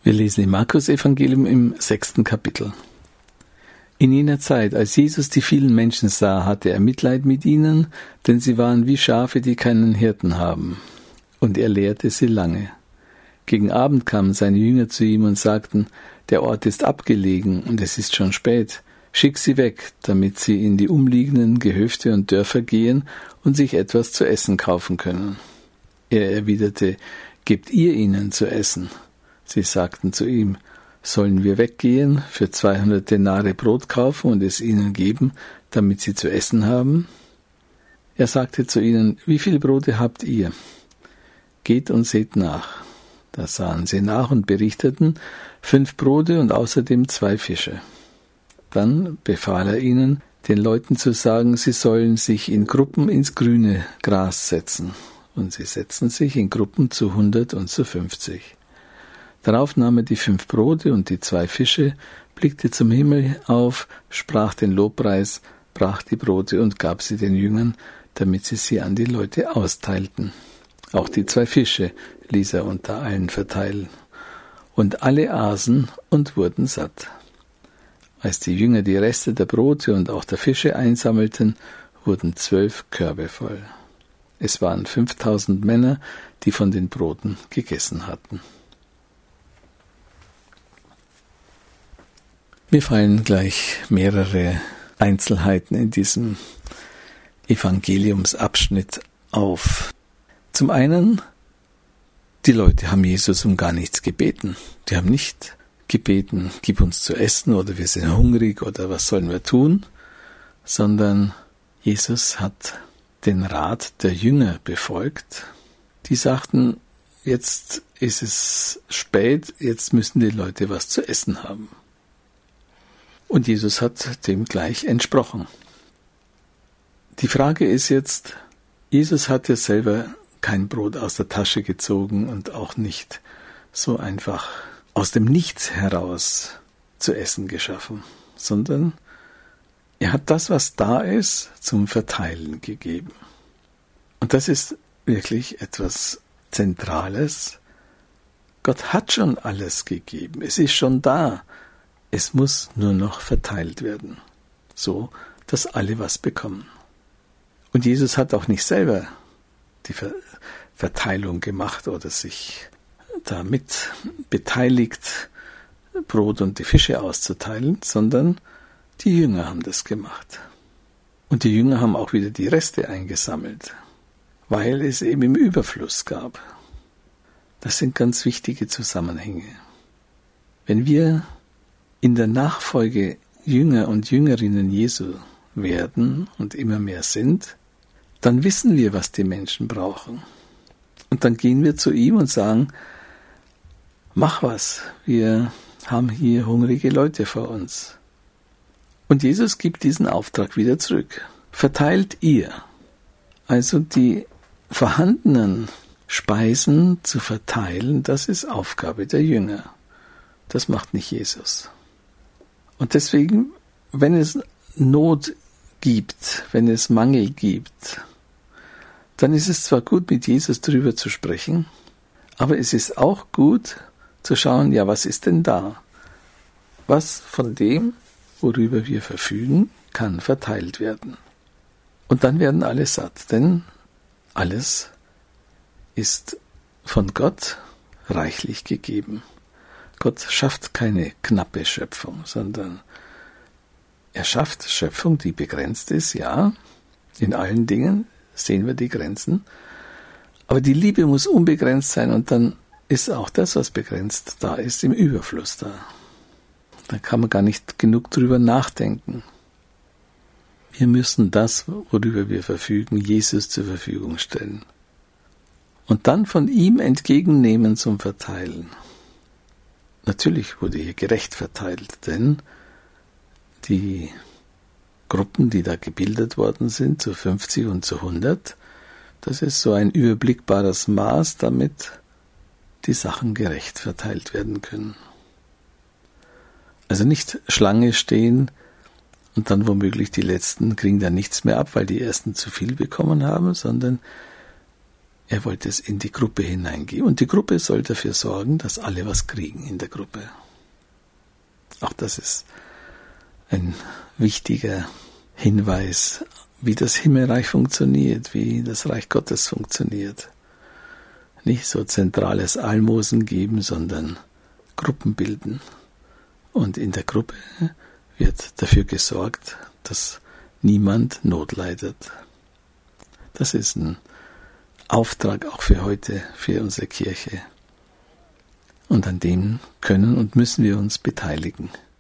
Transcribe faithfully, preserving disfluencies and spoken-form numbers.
Wir lesen im Markus-Evangelium im sechsten Kapitel. In jener Zeit, als Jesus die vielen Menschen sah, hatte er Mitleid mit ihnen, denn sie waren wie Schafe, die keinen Hirten haben. Und er lehrte sie lange. Gegen Abend kamen seine Jünger zu ihm und sagten, der Ort ist abgelegen und es ist schon spät. Schick sie weg, damit sie in die umliegenden Gehöfte und Dörfer gehen und sich etwas zu essen kaufen können. Er erwiderte, gebt ihr ihnen zu essen. Sie sagten zu ihm, sollen wir weggehen, für zweihundert Denare Brot kaufen und es ihnen geben, damit sie zu essen haben? Er sagte zu ihnen, wie viele Brote habt ihr? Geht und seht nach. Da sahen sie nach und berichteten, fünf Brote und außerdem zwei Fische. Dann befahl er ihnen, den Leuten zu sagen, sie sollen sich in Gruppen ins grüne Gras setzen. Und sie setzten sich in Gruppen zu hundert und zu fünfzig. Darauf nahm er die fünf Brote und die zwei Fische, blickte zum Himmel auf, sprach den Lobpreis, brach die Brote und gab sie den Jüngern, damit sie sie an die Leute austeilten. Auch die zwei Fische ließ er unter allen verteilen. Und alle aßen und wurden satt. Als die Jünger die Reste der Brote und auch der Fische einsammelten, wurden zwölf Körbe voll. Es waren fünftausend Männer, die von den Broten gegessen hatten. Mir fallen gleich mehrere Einzelheiten in diesem Evangeliumsabschnitt auf. Zum einen, die Leute haben Jesus um gar nichts gebeten. Die haben nicht gebeten, gib uns zu essen oder wir sind hungrig oder was sollen wir tun, sondern Jesus hat den Rat der Jünger befolgt. Die sagten, jetzt ist es spät, jetzt müssen die Leute was zu essen haben. Und Jesus hat dem gleich entsprochen. Die Frage ist jetzt, Jesus hat ja selber kein Brot aus der Tasche gezogen und auch nicht so einfach aus dem Nichts heraus zu essen geschaffen, sondern er hat das, was da ist, zum Verteilen gegeben. Und das ist wirklich etwas Zentrales. Gott hat schon alles gegeben, es ist schon da. Es muss nur noch verteilt werden, so dass alle was bekommen. Und Jesus hat auch nicht selber die Ver- Verteilung gemacht oder sich damit beteiligt, Brot und die Fische auszuteilen, sondern die Jünger haben das gemacht. Und die Jünger haben auch wieder die Reste eingesammelt, weil es eben im Überfluss gab. Das sind ganz wichtige Zusammenhänge. Wenn wir in der Nachfolge Jünger und Jüngerinnen Jesu werden und immer mehr sind, dann wissen wir, was die Menschen brauchen. Und dann gehen wir zu ihm und sagen, mach was, wir haben hier hungrige Leute vor uns. Und Jesus gibt diesen Auftrag wieder zurück. Verteilt ihr. Also die vorhandenen Speisen zu verteilen, das ist Aufgabe der Jünger. Das macht nicht Jesus. Und deswegen, wenn es Not gibt, wenn es Mangel gibt, dann ist es zwar gut, mit Jesus drüber zu sprechen, aber es ist auch gut zu schauen, ja, was ist denn da? Was von dem, worüber wir verfügen, kann verteilt werden. Und dann werden alle satt, denn alles ist von Gott reichlich gegeben. Gott schafft keine knappe Schöpfung, sondern er schafft Schöpfung, die begrenzt ist, ja, in allen Dingen sehen wir die Grenzen, aber die Liebe muss unbegrenzt sein und dann ist auch das, was begrenzt da ist, im Überfluss da. Da kann man gar nicht genug drüber nachdenken. Wir müssen das, worüber wir verfügen, Jesus zur Verfügung stellen und dann von ihm entgegennehmen zum Verteilen. Natürlich wurde hier gerecht verteilt, denn die Gruppen, die da gebildet worden sind, zu fünfzig und zu hundert, das ist so ein überblickbares Maß, damit die Sachen gerecht verteilt werden können. Also nicht Schlange stehen und dann womöglich die Letzten kriegen dann nichts mehr ab, weil die Ersten zu viel bekommen haben, sondern Er wollte es in die Gruppe hineingeben. Und die Gruppe soll dafür sorgen, dass alle was kriegen in der Gruppe. Auch das ist ein wichtiger Hinweis, wie das Himmelreich funktioniert, wie das Reich Gottes funktioniert. Nicht so zentrales Almosen geben, sondern Gruppen bilden. Und in der Gruppe wird dafür gesorgt, dass niemand Not leidet. Das ist ein Auftrag auch für heute, für unsere Kirche. Und an dem können und müssen wir uns beteiligen.